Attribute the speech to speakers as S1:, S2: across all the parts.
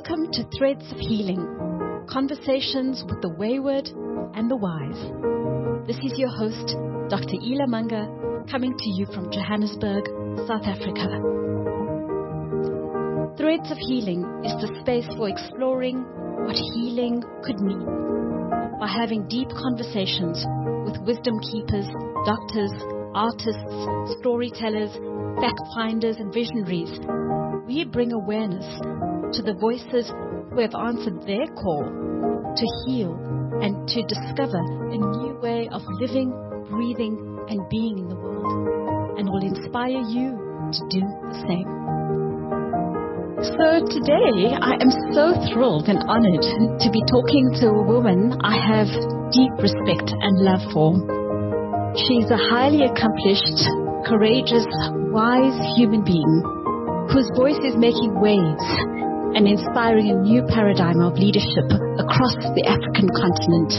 S1: Welcome to Threads of Healing, conversations with the wayward and the wise. This is your host, Dr. Ila Manga, coming to you from Johannesburg, South Africa. Threads of Healing is the space for exploring what healing could mean. By having deep conversations with wisdom keepers, doctors, artists, storytellers, fact finders, and visionaries, we bring awareness to the voices who have answered their call to heal and to discover a new way of living, breathing, and being in the world, and will inspire you to do the same. So today, I am so thrilled and honored to be talking to a woman I have deep respect and love for. She's a highly accomplished, courageous, wise human being whose voice is making waves and inspiring a new paradigm of leadership across the African continent.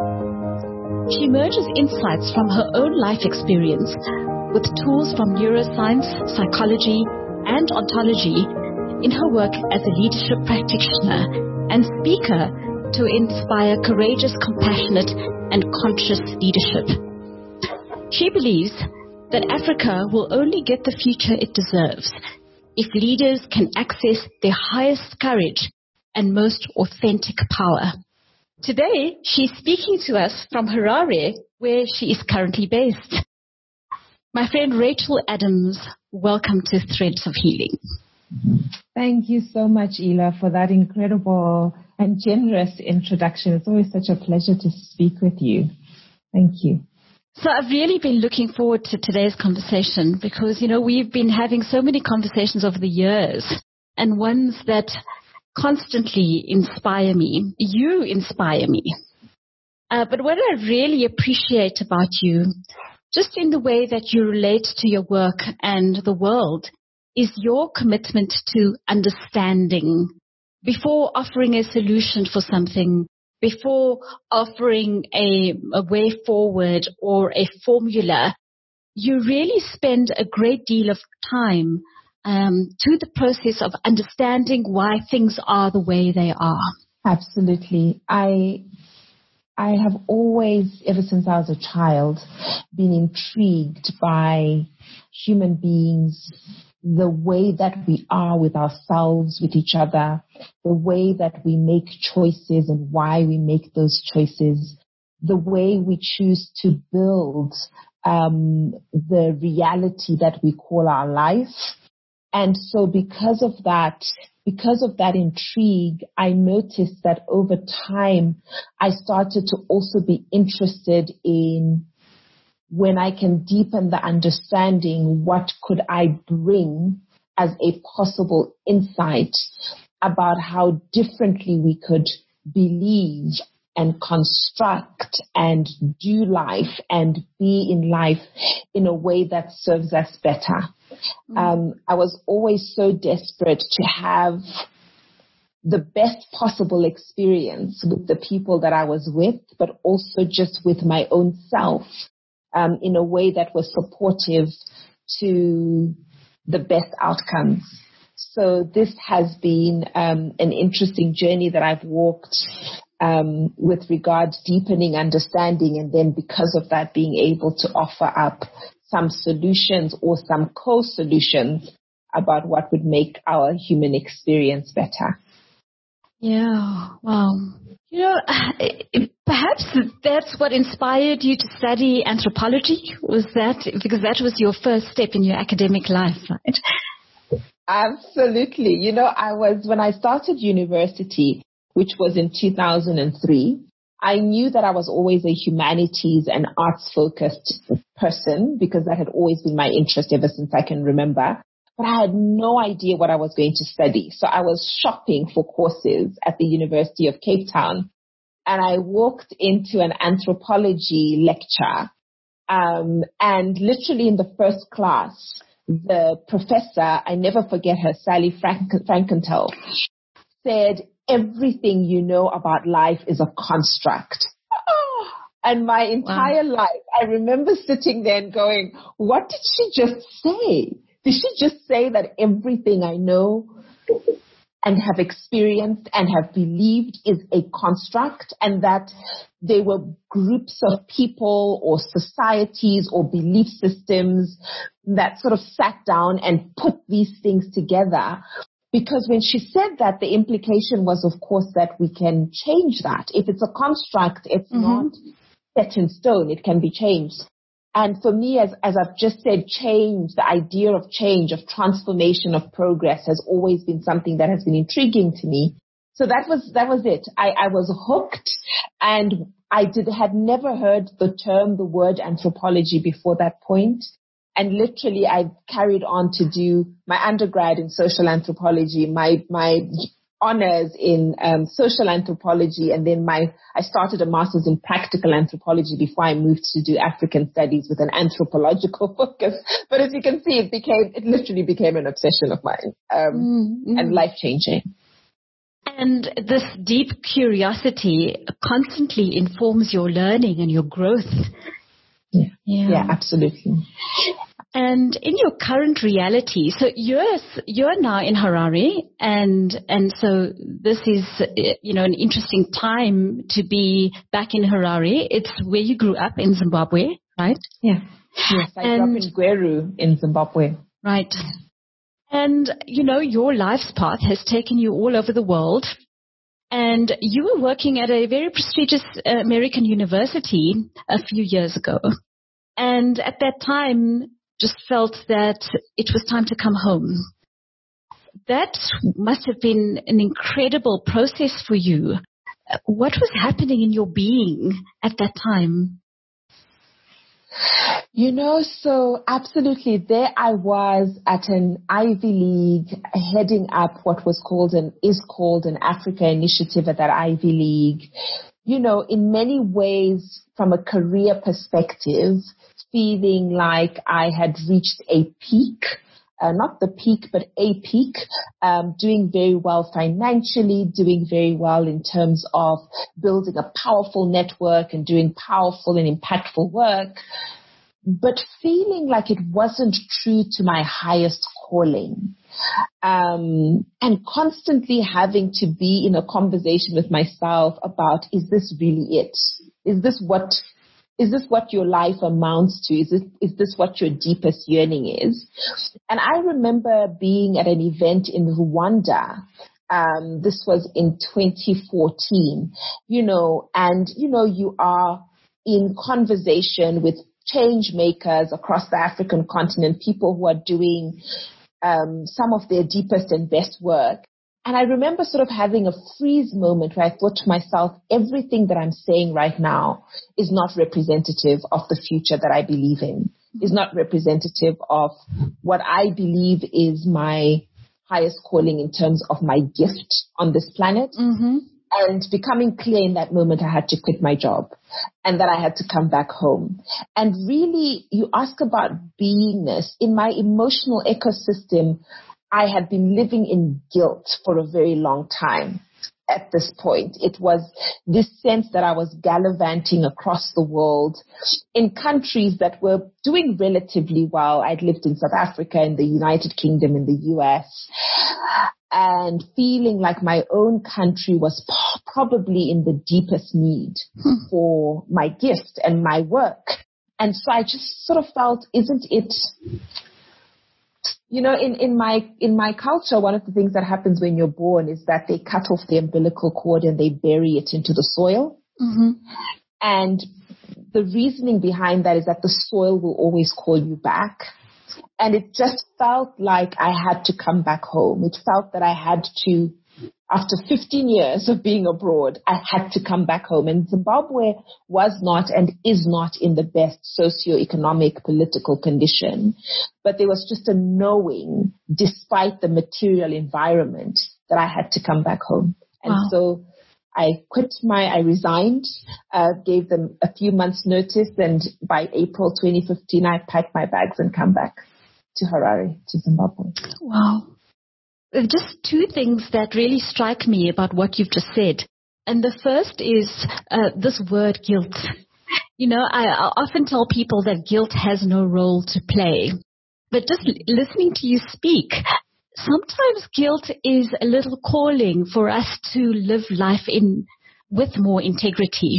S1: She merges insights from her own life experience with tools from neuroscience, psychology, and ontology in her work as a leadership practitioner and speaker to inspire courageous, compassionate, and conscious leadership. She believes that Africa will only get the future it deserves if leaders can access their highest courage and most authentic power. Today, she's speaking to us from Harare, where she is currently based. My friend Rachel Adams, welcome to Threads of Healing.
S2: Thank you so much, Ila, for that incredible and generous introduction. It's always such a pleasure to speak with you. Thank you.
S1: So I've really been looking forward to today's conversation because, we've been having so many conversations over the years and ones that constantly inspire me. You inspire me. But what I really appreciate about you, just in the way that you relate to your work and the world, is your commitment to understanding before offering a solution for something, before offering a way forward or a formula. You really spend a great deal of time to the process of understanding why things are the way they are.
S2: Absolutely. I have always, ever since I was a child, been intrigued by human beings, the way that we are with ourselves, with each other, the way that we make choices and why we make those choices, the way we choose to build the reality that we call our life. And so because of that intrigue, I noticed that over time, I started to also be interested in, when I can deepen the understanding, what could I bring as a possible insight about how differently we could believe and construct and do life and be in life in a way that serves us better. I was always so desperate to have the best possible experience with the people that I was with, but also just with my own self. In a way that was supportive to the best outcomes. So this has been an interesting journey that I've walked with regards deepening understanding, and then because of that being able to offer up some solutions or some co-solutions about what would make our human experience better.
S1: Yeah, wow. Perhaps that's what inspired you to study anthropology? Was that because that was your first step in your academic life, right?
S2: Absolutely. When I started university, which was in 2003, I knew that I was always a humanities and arts-focused person because that had always been my interest ever since I can remember. But I had no idea what I was going to study. So I was shopping for courses at the University of Cape Town. And I walked into an anthropology lecture. And literally in the first class, the professor, I never forget her, Sally Frankenthal, said, "Everything you know about life is a construct." And my entire life, I remember sitting there and going, what did she just say? Did she just say that everything I know and have experienced and have believed is a construct, and that they were groups of people or societies or belief systems that sort of sat down and put these things together. Because when she said that, the implication was, of course, that we can change that. If it's a construct, it's not set in stone. It can be changed. And for me, as I've just said, change, the idea of change, of transformation, of progress has always been something that has been intriguing to me. So that was it. I was hooked, and I had never heard the word anthropology before that point. And literally I carried on to do my undergrad in social anthropology, my honors in social anthropology, and then I started a master's in practical anthropology before I moved to do African studies with an anthropological focus. But as you can see, it literally became an obsession of mine, and life-changing.
S1: And this deep curiosity constantly informs your learning and your growth.
S2: Yeah, absolutely.
S1: And in your current reality, so you're now in Harare, and so this is an interesting time to be back in Harare. It's where you grew up in Zimbabwe, right?
S2: Yeah. Yes, I grew up in Gweru in Zimbabwe.
S1: Right. And your life's path has taken you all over the world. And you were working at a very prestigious American university a few years ago. And at that time, just felt that it was time to come home. That must have been an incredible process for you. What was happening in your being at that time?
S2: So absolutely, there I was at an Ivy League, heading up what is called an Africa Initiative at that Ivy League. In many ways, from a career perspective, feeling like I had reached a peak, not the peak, but a peak, doing very well financially, doing very well in terms of building a powerful network and doing powerful and impactful work, but feeling like it wasn't true to my highest calling. And constantly having to be in a conversation with myself about, is this really it? Is this what your life amounts to? Is this what your deepest yearning is? And I remember being at an event in Rwanda. This was in 2014, and you are in conversation with change makers across the African continent, people who are doing some of their deepest and best work. And I remember sort of having a freeze moment where I thought to myself, everything that I'm saying right now is not representative of the future that I believe in, is not representative of what I believe is my highest calling in terms of my gift on this planet. Mm-hmm. And becoming clear in that moment, I had to quit my job and that I had to come back home. And really, you ask about beingness. In my emotional ecosystem, I had been living in guilt for a very long time. At this point, it was this sense that I was gallivanting across the world in countries that were doing relatively well. I'd lived in South Africa, in the United Kingdom, in the US, and feeling like my own country was probably in the deepest need for my gift and my work. And so I just sort of felt, isn't it... in my culture, one of the things that happens when you're born is that they cut off the umbilical cord and they bury it into the soil. Mm-hmm. And the reasoning behind that is that the soil will always call you back. And it just felt like I had to come back home. It felt that I had to, after 15 years of being abroad, I had to come back home. And Zimbabwe was not and is not in the best socioeconomic political condition. But there was just a knowing, despite the material environment, that I had to come back home. And so I resigned, gave them a few months notice. And by April 2015, I packed my bags and come back to Harare, to Zimbabwe.
S1: Wow. Just two things that really strike me about what you've just said. And the first is this word guilt. I often tell people that guilt has no role to play. But just listening to you speak, sometimes guilt is a little calling for us to live life with more integrity.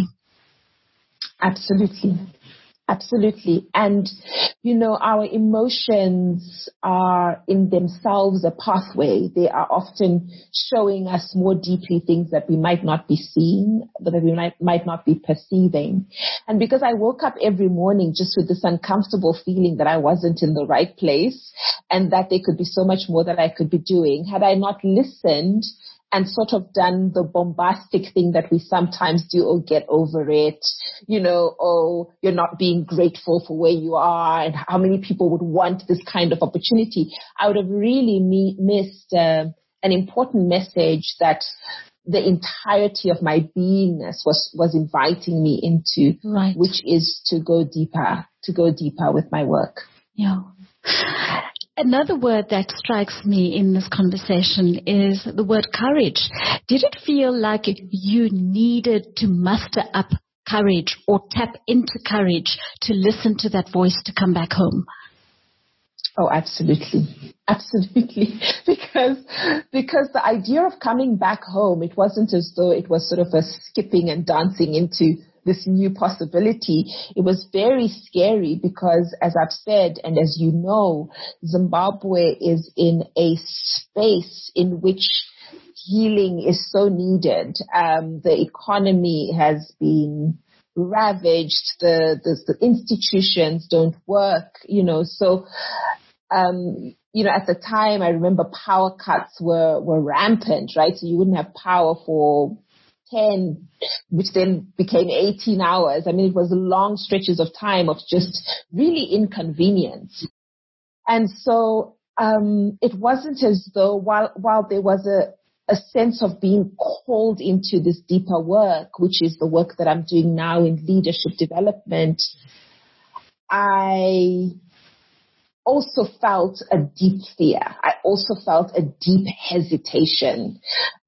S2: Absolutely. Absolutely. And, our emotions are in themselves a pathway. They are often showing us more deeply things that we might not be seeing, that we might not be perceiving. And because I woke up every morning just with this uncomfortable feeling that I wasn't in the right place and that there could be so much more that I could be doing, had I not listened and sort of done the bombastic thing that we sometimes do, or get over it, you're not being grateful for where you are and how many people would want this kind of opportunity, I would have really missed an important message that the entirety of my beingness was inviting me into,
S1: right,
S2: which is to go deeper with my work.
S1: Yeah. Another word that strikes me in this conversation is the word courage. Did it feel like you needed to muster up courage or tap into courage to listen to that voice to come back home?
S2: Oh, absolutely. Absolutely. Because the idea of coming back home, it wasn't as though it was sort of a skipping and dancing into this new possibility. It was very scary because, as I've said, and as you know, Zimbabwe is in a space in which healing is so needed. The economy has been ravaged. The institutions don't work, so, at the time, I remember power cuts were rampant, right? So you wouldn't have power for 10, which then became 18 hours. I mean, it was long stretches of time of just really inconvenience. And so it wasn't as though while there was a sense of being called into this deeper work, which is the work that I'm doing now in leadership development, I also felt a deep fear. I also felt a deep hesitation.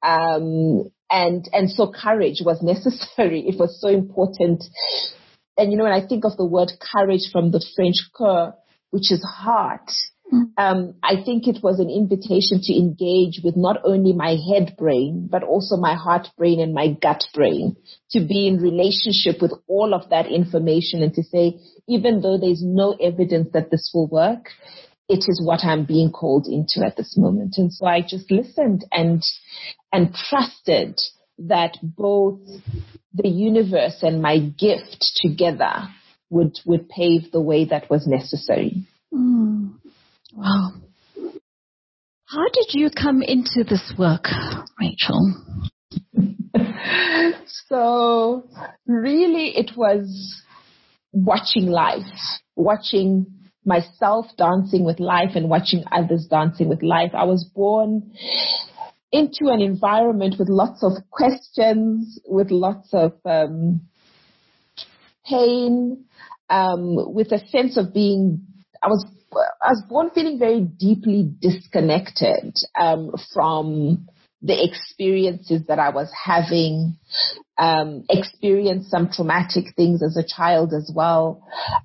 S2: And so courage was necessary. It was so important. And, when I think of the word courage from the French cœur, which is heart, I think it was an invitation to engage with not only my head brain, but also my heart brain and my gut brain, to be in relationship with all of that information and to say, even though there's no evidence that this will work, it is what I'm being called into at this moment. And so I just listened and trusted that both the universe and my gift together would pave the way that was necessary.
S1: Wow. How did you come into this work, Rachel?
S2: So really it was watching life, watching myself dancing with life and watching others dancing with life. I was born into an environment with lots of questions, with lots of pain, with a sense of being, I was born feeling very deeply disconnected from the experiences that I was having, experienced some traumatic things as a child as well.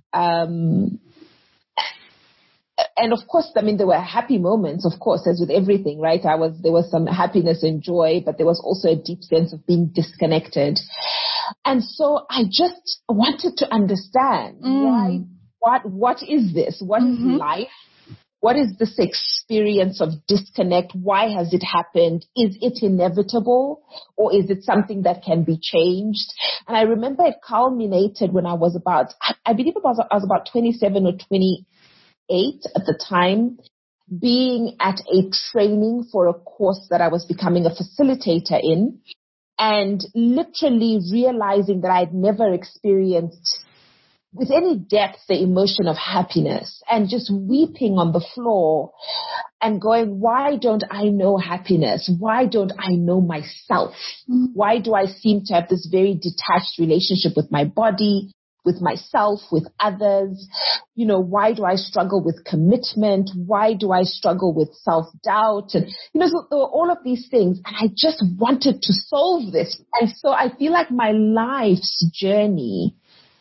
S2: And of course, I mean, there were happy moments, of course, as with everything, right? There was some happiness and joy, but there was also a deep sense of being disconnected. And so I just wanted to understand what is this? What is life? What is this experience of disconnect? Why has it happened? Is it inevitable, or is it something that can be changed? And I remember it culminated when I was about, I believe I was about 27 or 28 at the time, being at a training for a course that I was becoming a facilitator in, and literally realizing that I'd never experienced with any depth the emotion of happiness, and just weeping on the floor and going, why don't I know happiness? Why don't I know myself? Why do I seem to have this very detached relationship with my body, with myself, with others? Why do I struggle with commitment? Why do I struggle with self-doubt? And, so there were all of these things, and I just wanted to solve this. And so I feel like my life's journey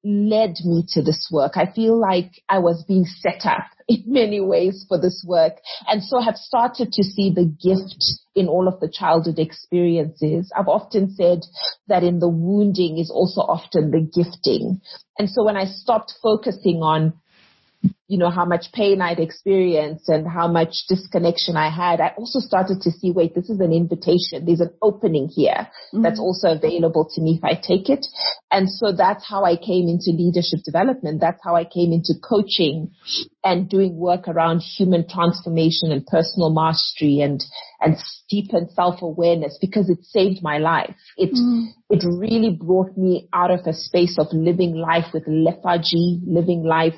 S2: led me to this work. I feel like I was being set up in many ways for this work, and so have started to see the gift in all of the childhood experiences. I've often said that in the wounding is also often the gifting. And so when I stopped focusing on how much pain I'd experienced and how much disconnection I had, I also started to see, wait, this is an invitation. There's an opening here that's also available to me if I take it. And so that's how I came into leadership development. That's how I came into coaching and doing work around human transformation and personal mastery and deepened self-awareness, because it saved my life. It really brought me out of a space of living life with lethargy, living life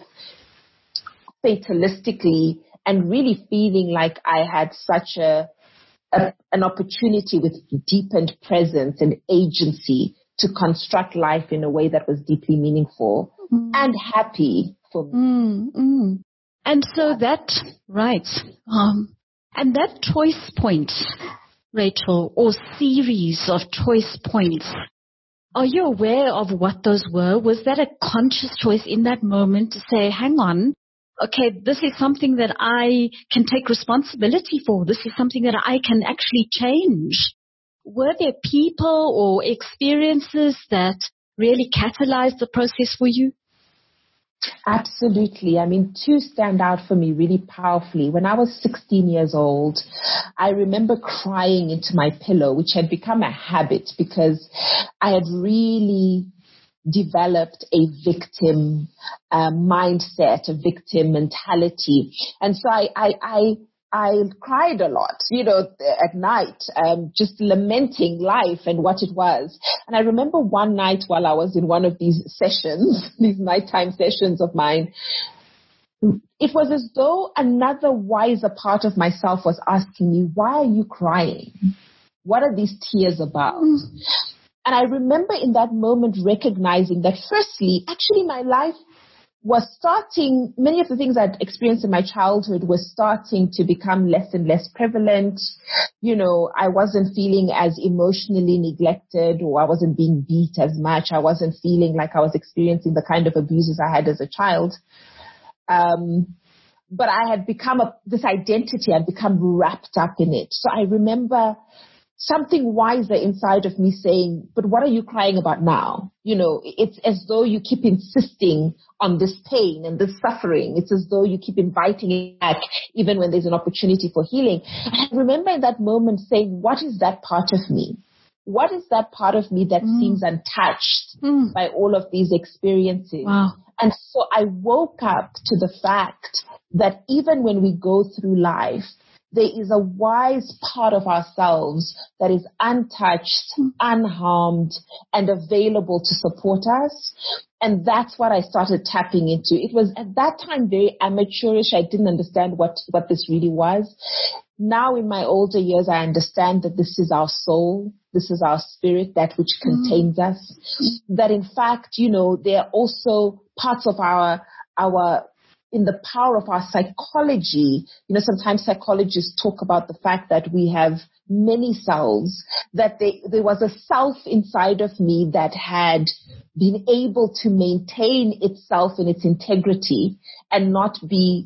S2: fatalistically, and really feeling like I had such an opportunity with deepened presence and agency to construct life in a way that was deeply meaningful and happy for me.
S1: And so that, right, and that choice point, Rachel, or series of choice points, are you aware of what those were? Was that a conscious choice in that moment to say, hang on, okay, this is something that I can take responsibility for. This is something that I can actually change. Were there people or experiences that really catalyzed the process for you?
S2: Absolutely. I mean, two stand out for me really powerfully. When I was 16 years old, I remember crying into my pillow, which had become a habit because I had really developed a victim mindset, a victim mentality. And so I cried a lot, at night, just lamenting life and what it was. And I remember one night while I was in one of these sessions, these nighttime sessions of mine, it was as though another wiser part of myself was asking me, why are you crying? What are these tears about? And I remember in that moment recognizing that firstly, actually my life was starting, many of the things I'd experienced in my childhood were starting to become less and less prevalent. I wasn't feeling as emotionally neglected, or I wasn't being beat as much. I wasn't feeling like I was experiencing the kind of abuses I had as a child. But I had become this identity, I'd become wrapped up in it. So I remember something wiser inside of me saying, but what are you crying about now? It's as though you keep insisting on this pain and this suffering. It's as though you keep inviting it back, even when there's an opportunity for healing. And I remember in that moment saying, what is that part of me? What is that part of me that seems untouched by all of these experiences?
S1: Wow.
S2: And so I woke up to the fact that even when we go through life, there is a wise part of ourselves that is untouched, unharmed, and available to support us. And that's what I started tapping into. It was at that time very amateurish. I didn't understand what this really was. Now in my older years, I understand that this is our soul. This is our spirit, that which contains us. That in fact, there are also parts of our in the power of our psychology. Sometimes psychologists talk about the fact that we have many selves, that there was a self inside of me that had been able to maintain itself in its integrity and not be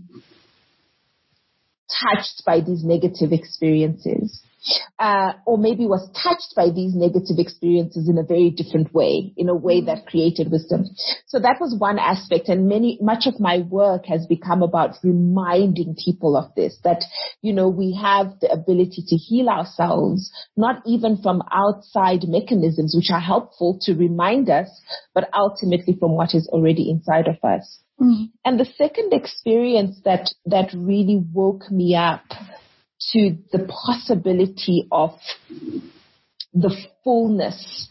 S2: touched by these negative experiences. Or maybe was touched by these negative experiences in a very different way, in a way that created wisdom. So that was one aspect, and much of my work has become about reminding people of this, that, we have the ability to heal ourselves, not even from outside mechanisms, which are helpful to remind us, but ultimately from what is already inside of us. And the second experience that really woke me up to the possibility of the fullness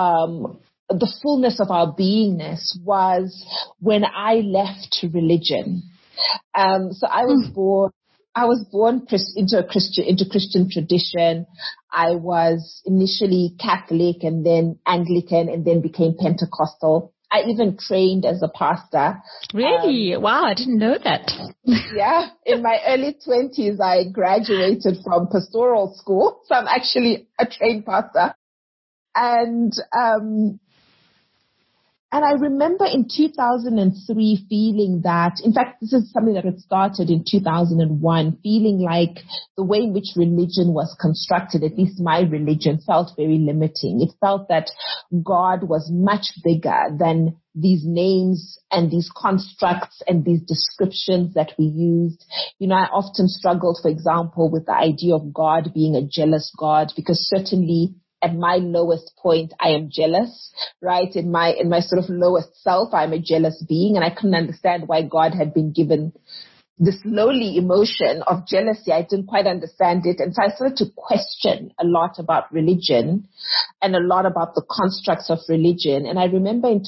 S2: of our beingness was when I left religion. So I was born into Christian tradition. I was initially Catholic and then Anglican and then became Pentecostal. I even trained as a pastor.
S1: Really? Wow, I didn't know that.
S2: Yeah. In my early 20s, I graduated from pastoral school. So I'm actually a trained pastor. And And I remember in 2003 feeling that, in fact, this is something that had started in 2001, feeling like the way in which religion was constructed, at least my religion, felt very limiting. It felt that God was much bigger than these names and these constructs and these descriptions that we used. You know, I often struggled, for example, with the idea of God being a jealous God, because certainly at my lowest point, I am jealous, right? In my sort of lowest self, I'm a jealous being, and I couldn't understand why God had been given this lowly emotion of jealousy. I didn't quite understand it. And so I started to question a lot about religion and a lot about the constructs of religion. And I remember in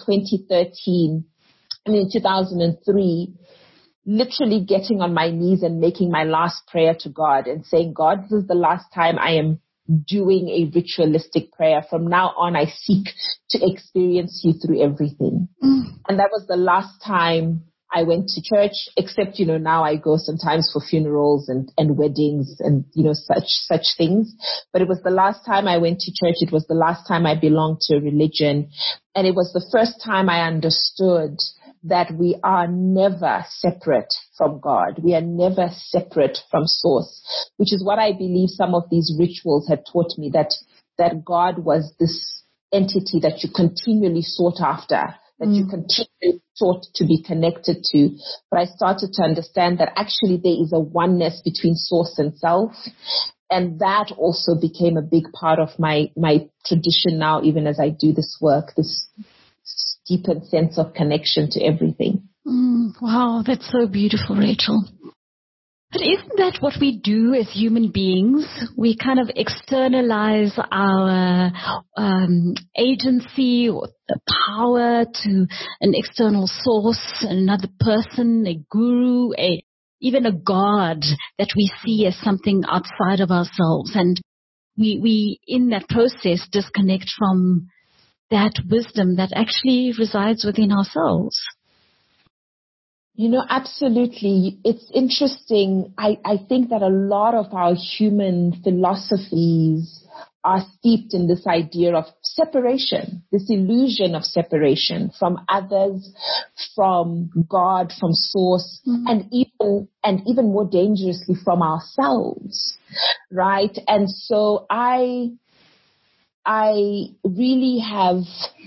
S2: 2003, literally getting on my knees and making my last prayer to God and saying, God, this is the last time I am doing a ritualistic prayer. From now on, I seek to experience you through everything. And that was the last time I went to church, except, you know, now I go sometimes for funerals and weddings and, you know, such things. But it was the last time I went to church. It was the last time I belonged to a religion. And it was the first time I understood that we are never separate from God. We are never separate from Source, which is what I believe some of these rituals had taught me, that God was this entity that you continually sought after, that you continually sought to be connected to. But I started to understand that actually there is a oneness between Source and self. And that also became a big part of my tradition now, even as I do this work, this deepened sense of connection to everything.
S1: Wow, that's so beautiful, Rachel. But isn't that what we do as human beings? We kind of externalize our agency or the power to an external source, another person, a guru, even a God that we see as something outside of ourselves. And we in that process disconnect from that wisdom that actually resides within ourselves.
S2: You know, absolutely. It's interesting. I think that a lot of our human philosophies are steeped in this idea of separation, this illusion of separation from others, from God, from Source, and even more dangerously from ourselves, right? And so I really have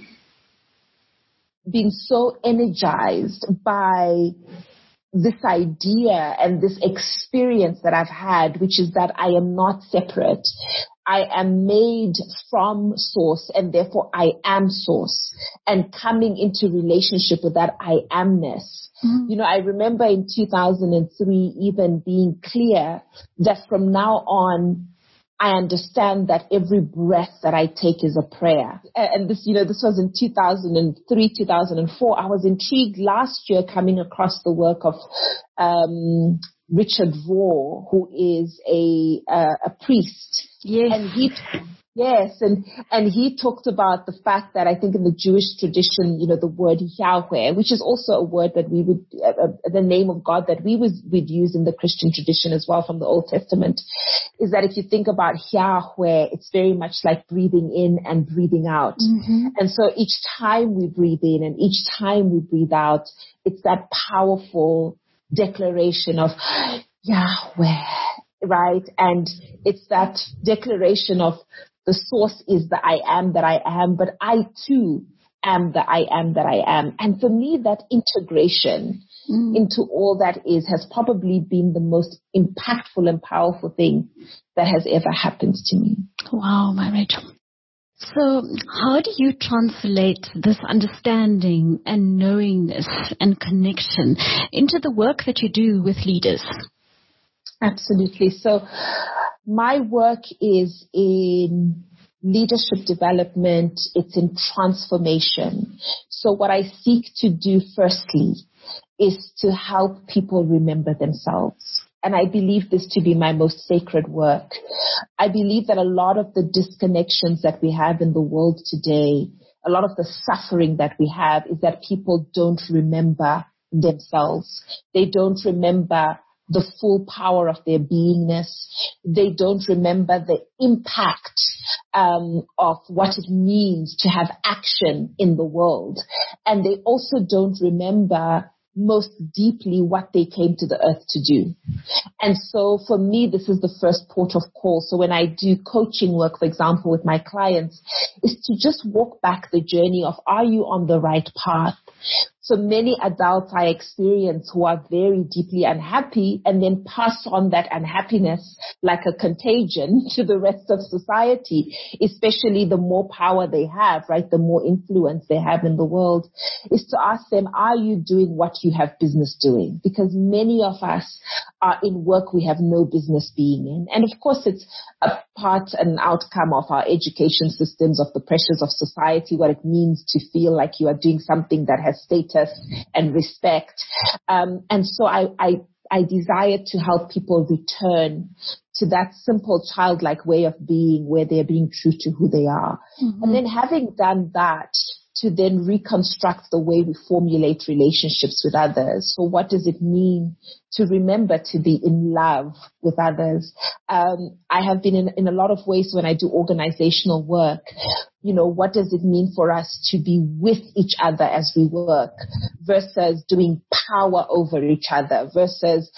S2: been so energized by this idea and this experience that I've had, which is that I am not separate. I am made from Source, and therefore I am Source, and coming into relationship with that I amness. You know, I remember in 2003 even being clear that from now on, I understand that every breath that I take is a prayer. And this, you know, this was in 2003, 2004. I was intrigued last year coming across the work of Richard Rohr, who is a priest.
S1: Yes.
S2: And he talked about the fact that I think in the Jewish tradition, you know, the word Yahweh, which is also a word that we would, the name of God that we'd use in the Christian tradition as well from the Old Testament, is that if you think about Yahweh, it's very much like breathing in and breathing out. And so each time we breathe in and each time we breathe out, it's that powerful declaration of Yahweh, right? And it's that declaration of the Source is the I am that I am, but I too am the I am that I am. And for me, that integration into all that is has probably been the most impactful and powerful thing that has ever happened to me.
S1: Wow, my Rachel. So how do you translate this understanding and knowingness and connection into the work that you do with leaders?
S2: Absolutely. So my work is in leadership development. It's in transformation. So what I seek to do firstly is to help people remember themselves. And I believe this to be my most sacred work. I believe that a lot of the disconnections that we have in the world today, a lot of the suffering that we have is that people don't remember themselves. They don't remember the full power of their beingness. They don't remember the impact of what it means to have action in the world. And they also don't remember most deeply what they came to the earth to do. And so for me, this is the first port of call. So when I do coaching work, for example, with my clients, is to just walk back the journey of, are you on the right path? So many adults I experience who are very deeply unhappy and then pass on that unhappiness like a contagion to the rest of society, especially the more power they have, right? The more influence they have in the world, is to ask them, are you doing what you have business doing? Because many of us are in work we have no business being in. And of course, it's a part and outcome of our education systems, of the pressures of society, what it means to feel like you are doing something that has status and respect. And so I desire to help people return to that simple childlike way of being, where they're being true to who they are. Mm-hmm. And then having done that, to then reconstruct the way we formulate relationships with others. So what does it mean to remember to be in love with others? I have been in a lot of ways when I do organizational work, what does it mean for us to be with each other as we work versus doing power over each other versus,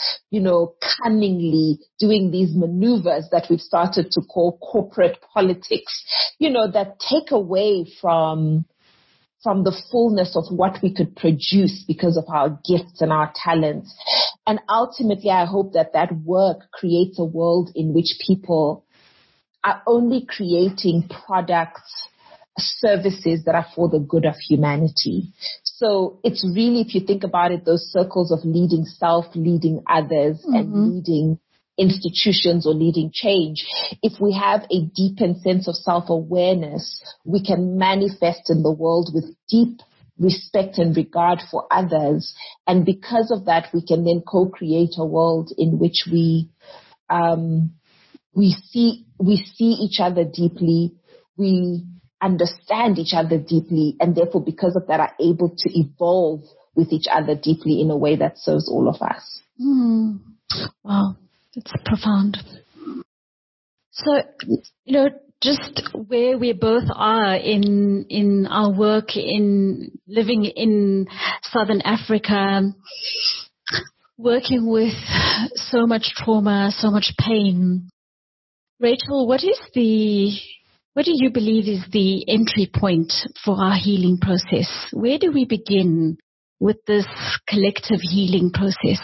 S2: cunningly doing these maneuvers that we've started to call corporate politics, that take away from the fullness of what we could produce because of our gifts and our talents. And ultimately, I hope that work creates a world in which people are only creating products, services that are for the good of humanity. So it's really, if you think about it, those circles of leading self, leading others, mm-hmm. and leading institutions or leading change. If we have a deepened sense of self-awareness, we can manifest in the world with deep respect and regard for others. And because of that, we can then co-create a world in which we see each other deeply, we understand each other deeply, and therefore because of that are able to evolve with each other deeply in a way that serves all of us.
S1: Mm. Wow. It's profound. So, just where we both are in our work in living in Southern Africa, working with so much trauma, so much pain. Rachel, what do you believe is the entry point for our healing process? Where do we begin with this collective healing process?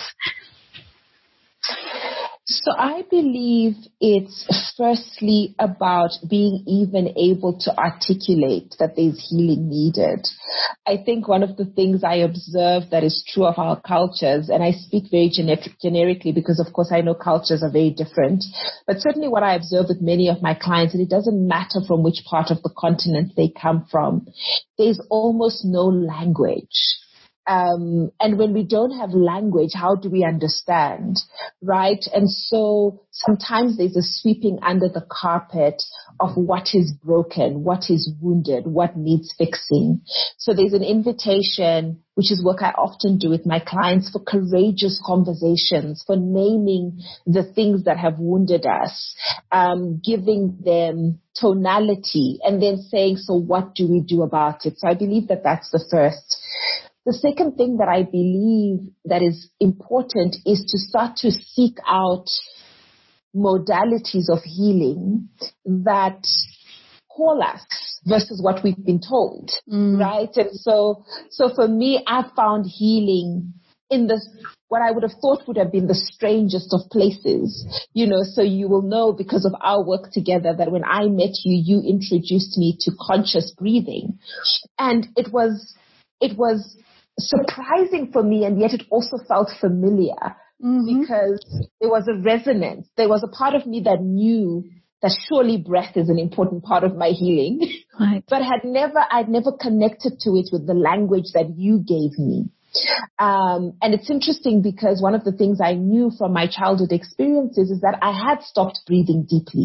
S2: So I believe it's firstly about being even able to articulate that there's healing needed. I think one of the things I observe that is true of our cultures, and I speak very generically because of course I know cultures are very different, but certainly what I observe with many of my clients, and it doesn't matter from which part of the continent they come from, there's almost no language. And when we don't have language, how do we understand, right? And so sometimes there's a sweeping under the carpet of what is broken, what is wounded, what needs fixing. So there's an invitation, which is work I often do with my clients, for courageous conversations, for naming the things that have wounded us, giving them tonality, and then saying, so what do we do about it? So I believe that that's the first. The second thing that I believe that is important is to start to seek out modalities of healing that call us versus what we've been told, right? And so for me, I've found healing in what I would have thought would have been the strangest of places, so you will know because of our work together that when I met you, you introduced me to conscious breathing. And it was surprising for me, and yet it also felt familiar, because there was a resonance. There was a part of me that knew that surely breath is an important part of my healing, right. But I'd never connected to it with the language that you gave me. And it's interesting because one of the things I knew from my childhood experiences is that I had stopped breathing deeply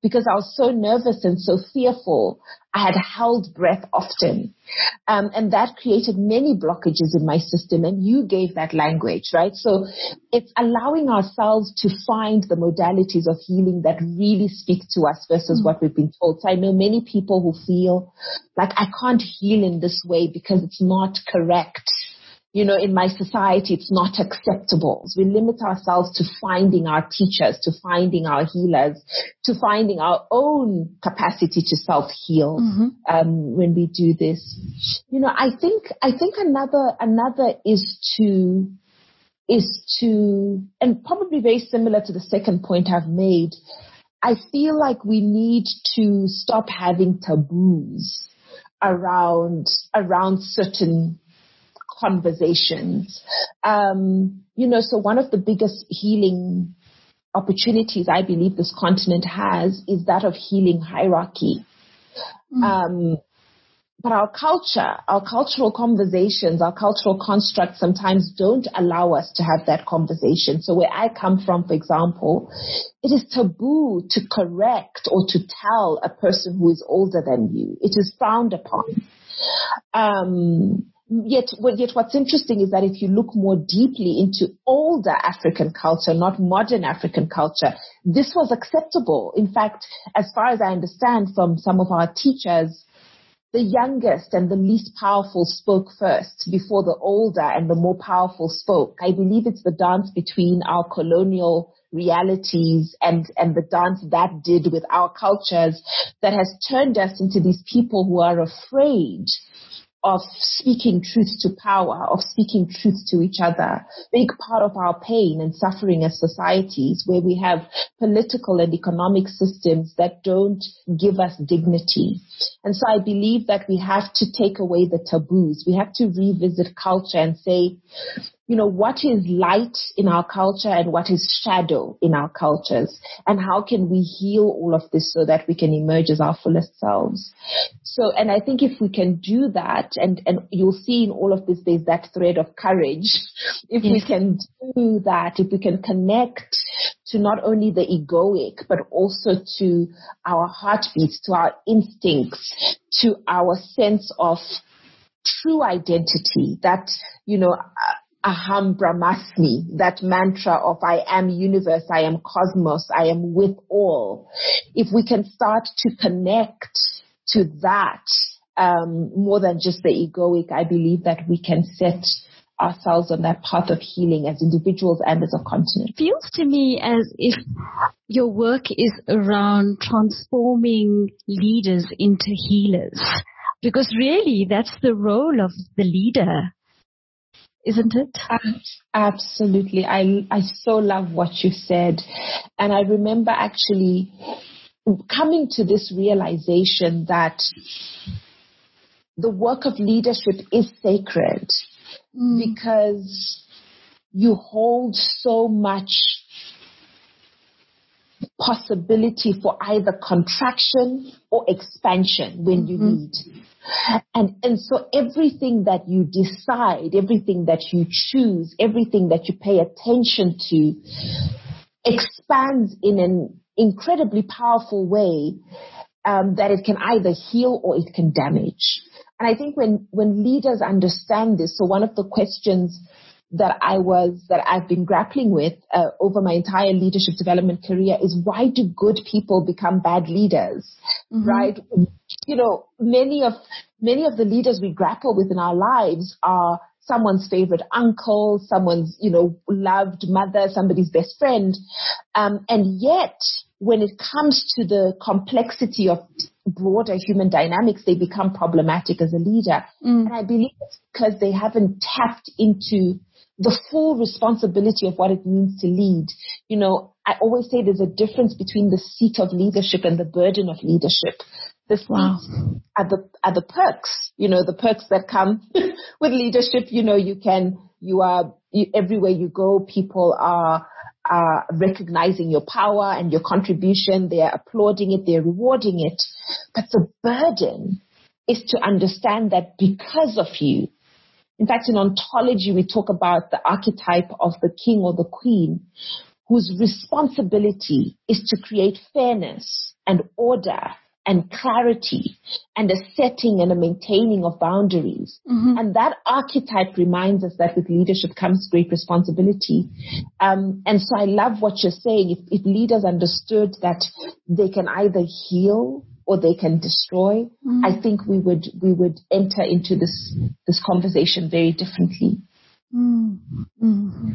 S2: because I was so nervous and so fearful. I had held breath often. And that created many blockages in my system. And you gave that language, right? So it's allowing ourselves to find the modalities of healing that really speak to us versus what we've been told. So I know many people who feel like I can't heal in this way because it's not correct. You know, in my society, it's not acceptable. So we limit ourselves to finding our teachers, to finding our healers, to finding our own capacity to self-heal when we do this. You know, I think another is to, and probably very similar to the second point I've made, I feel like we need to stop having taboos around certain conversations. You know, so one of the biggest healing opportunities I believe this continent has is that of healing hierarchy. But our culture, our cultural conversations, our cultural constructs sometimes don't allow us to have that conversation. So where I come from, for example, it is taboo to correct or to tell a person who is older than you. It is frowned upon. Yet what's interesting is that if you look more deeply into older African culture, not modern African culture, this was acceptable. In fact, as far as I understand from some of our teachers, the youngest and the least powerful spoke first before the older and the more powerful spoke. I believe it's the dance between our colonial realities and the dance that did with our cultures that has turned us into these people who are afraid of speaking truth to power, of speaking truth to each other. Big part of our pain and suffering as societies where we have political and economic systems that don't give us dignity. And so I believe that we have to take away the taboos. We have to revisit culture and say, you know, what is light in our culture and what is shadow in our cultures? And how can we heal all of this so that we can emerge as our fullest selves? So, and I think if we can do that, and you'll see in all of this, there's that thread of courage. If we can do that, if we can connect to not only the egoic, but also to our heartbeats, to our instincts, to our sense of true identity, that, you know, Aham Brahmasmi, that mantra of I am universe, I am cosmos, I am with all. If we can start to connect to that, more than just the egoic, I believe that we can set ourselves on that path of healing as individuals and as a continent.
S1: It feels to me as if your work is around transforming leaders into healers, because really that's the role of the leader, isn't it?
S2: Absolutely. I so love what you said. And I remember actually coming to this realization that the work of leadership is sacred because you hold so much possibility for either contraction or expansion when you lead. And so everything that you decide, everything that you choose, everything that you pay attention to expands in an incredibly powerful way that it can either heal or it can damage. And I think when leaders understand this, so one of the questions that I've been grappling with over my entire leadership development career is, why do good people become bad leaders? Right? You know, many of the leaders we grapple with in our lives are someone's favorite uncle, someone's, you know, loved mother, somebody's best friend. And yet, when it comes to the complexity of broader human dynamics, they become problematic as a leader. And I believe it's because they haven't tapped into the full responsibility of what it means to lead. You know, I always say there's a difference between the seat of leadership and the burden of leadership. The seats are the perks, you know, the perks that come with leadership. You know, everywhere you go, people are recognizing your power and your contribution. They are applauding it. They're rewarding it. But the burden is to understand that because of you, in fact, in ontology, we talk about the archetype of the king or the queen. whose responsibility is to create fairness and order and clarity and a setting and a maintaining of boundaries. Mm-hmm. And that archetype reminds us that with leadership comes great responsibility. And so I love what you're saying. If leaders understood that they can either heal or they can destroy, mm-hmm. I think we would enter into this conversation very differently. Mm-hmm.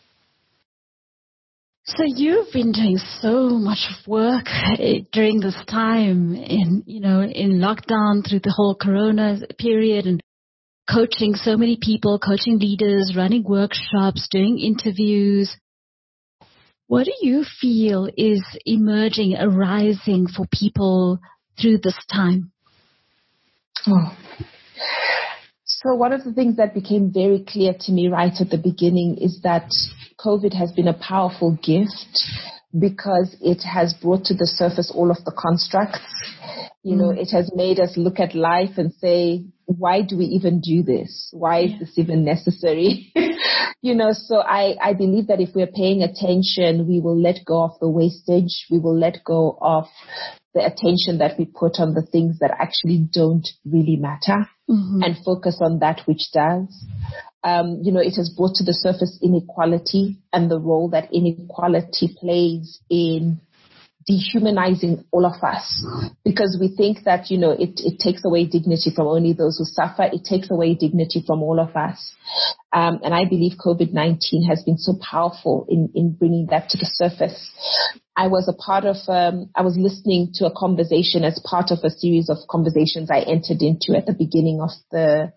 S1: So you've been doing so much work during this time in lockdown through the whole corona period and coaching so many people, coaching leaders, running workshops, doing interviews. What do you feel is emerging, arising for people through this time?
S2: Oh. So one of the things that became very clear to me right at the beginning is that COVID has been a powerful gift because it has brought to the surface all of the constructs. It has made us look at life and say, why do we even do this? Why is this even necessary? So I believe that if we're paying attention, we will let go of the wastage. We will let go of the attention that we put on the things that actually don't really matter, mm-hmm. and focus on that which does. It has brought to the surface inequality and the role that inequality plays in dehumanizing all of us, because we think that, it takes away dignity from only those who suffer. It takes away dignity from all of us. And I believe COVID-19 has been so powerful in bringing that to the surface. I was listening to a conversation as part of a series of conversations I entered into at the beginning of the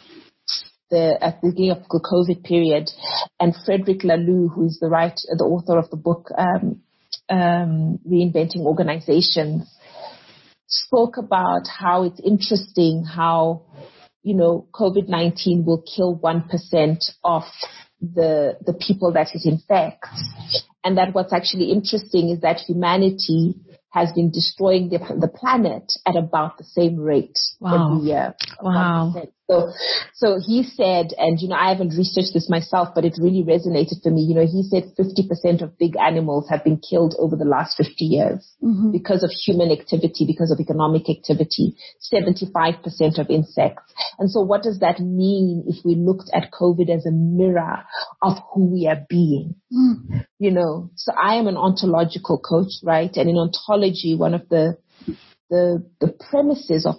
S2: COVID period, and Frederick Laloux, who is the author of the book Reinventing Organizations, spoke about how it's interesting how COVID-19 will kill 1% of the people that it infects, and that what's actually interesting is that humanity has been destroying the planet at about the same rate every year.
S1: Wow.
S2: So he said, and I haven't researched this myself, but it really resonated for me. He said 50% of big animals have been killed over the last 50 years, mm-hmm. because of human activity, because of economic activity, 75% of insects. And so what does that mean if we looked at COVID as a mirror of who we are being? Mm. So I am an ontological coach, right? And in ontology, one of the premises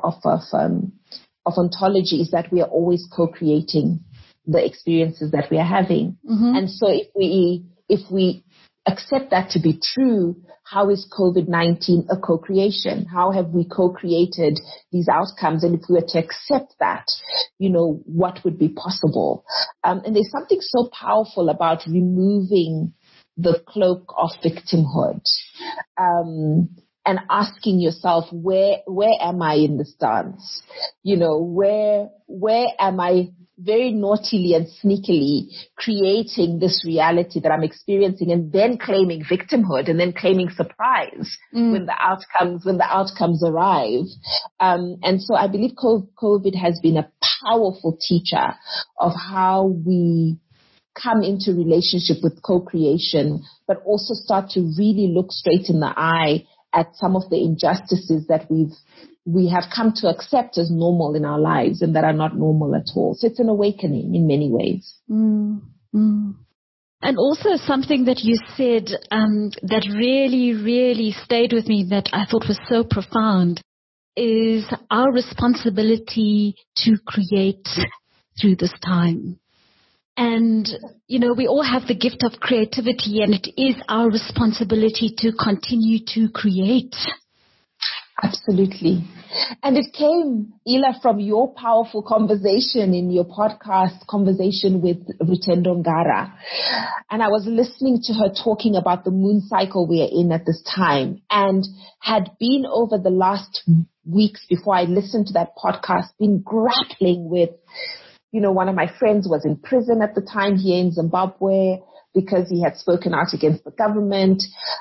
S2: of ontology is that we are always co-creating the experiences that we are having. Mm-hmm. And so if we accept that to be true, how is COVID-19 a co-creation? How have we co-created these outcomes? And if we were to accept that, what would be possible? And there's something so powerful about removing the cloak of victimhood, and asking yourself, where am I in this dance? Where am I very naughtily and sneakily creating this reality that I'm experiencing, and then claiming victimhood and then claiming surprise when the outcomes arrive. And so I believe COVID has been a powerful teacher of how we come into relationship with co-creation, but also start to really look straight in the eye at some of the injustices that we have come to accept as normal in our lives and that are not normal at all. So it's an awakening in many ways.
S1: And also something that you said that really, really stayed with me, that I thought was so profound, is our responsibility to create through this time. And, we all have the gift of creativity, and it is our responsibility to continue to create.
S2: Absolutely. And it came, Ila, from your powerful conversation in your podcast, Conversation with Rutendo Ngara. And I was listening to her talking about the moon cycle we are in at this time, and had been over the last weeks before I listened to that podcast, been grappling with, one of my friends was in prison at the time here in Zimbabwe because he had spoken out against the government.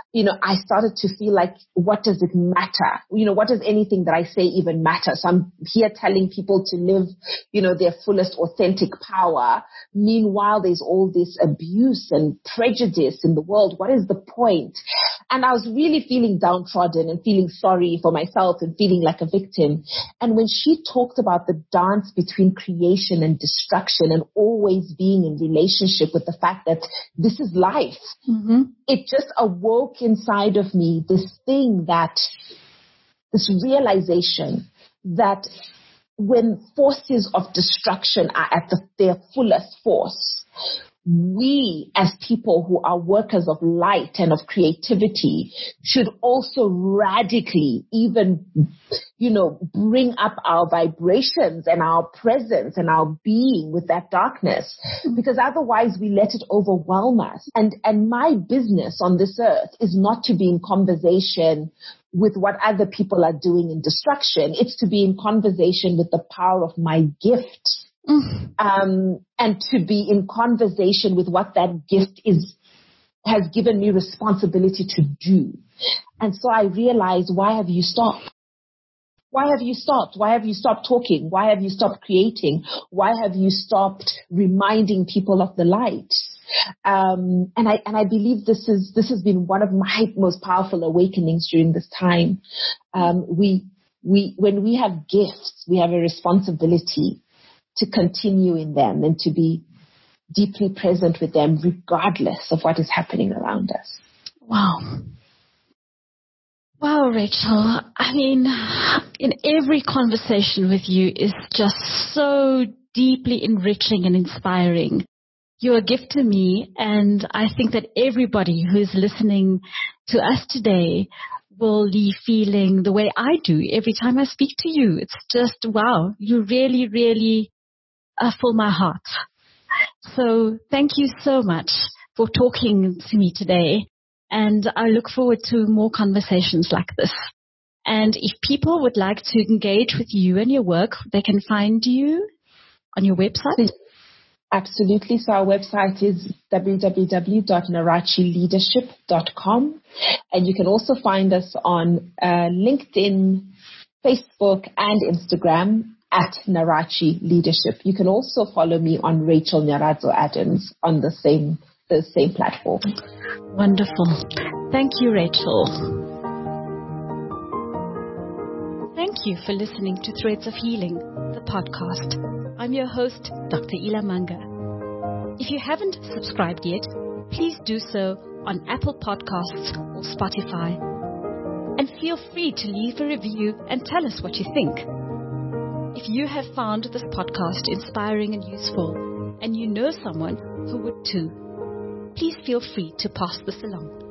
S2: I started to feel like, what does it matter? What does anything that I say even matter? So I'm here telling people to live, their fullest authentic power. Meanwhile, there's all this abuse and prejudice in the world. What is the point? And I was really feeling downtrodden and feeling sorry for myself and feeling like a victim. And when she talked about the dance between creation and destruction and always being in relationship with the fact that this is life, it just awoke inside of me this realization that when forces of destruction are at their fullest force, we as people who are workers of light and of creativity should also radically even, bring up our vibrations and our presence and our being with that darkness, because otherwise we let it overwhelm us. And my business on this earth is not to be in conversation with what other people are doing in destruction. It's to be in conversation with the power of my gift. And to be in conversation with what that gift has given me responsibility to do. And so I realized, why have you stopped? Why have you stopped? Why have you stopped talking? Why have you stopped creating? Why have you stopped reminding people of the light? And I believe this has been one of my most powerful awakenings during this time. When we have gifts, we have a responsibility to continue in them and to be deeply present with them regardless of what is happening around us.
S1: Wow, Rachel. I mean, in every conversation with you is just so deeply enriching and inspiring. You're a gift to me, and I think that everybody who's listening to us today will leave feeling the way I do every time I speak to you. It's just, wow, you really, really fill my heart. So thank you so much for talking to me today. And I look forward to more conversations like this. And if people would like to engage with you and your work, they can find you on your website?
S2: Absolutely. So our website is www.narachileadership.com. And you can also find us on LinkedIn, Facebook, and Instagram at Narachi Leadership. You can also follow me on Rachel Nyaradzo Adams on the same platform.
S1: Wonderful. Thank you, Rachel. Thank you for listening to Threads of Healing, the podcast. I'm your host, Dr. Ila Manga. If you haven't subscribed yet, please do so on Apple Podcasts or Spotify. And feel free to leave a review and tell us what you think. If you have found this podcast inspiring and useful, and you know someone who would too, please feel free to pass this along.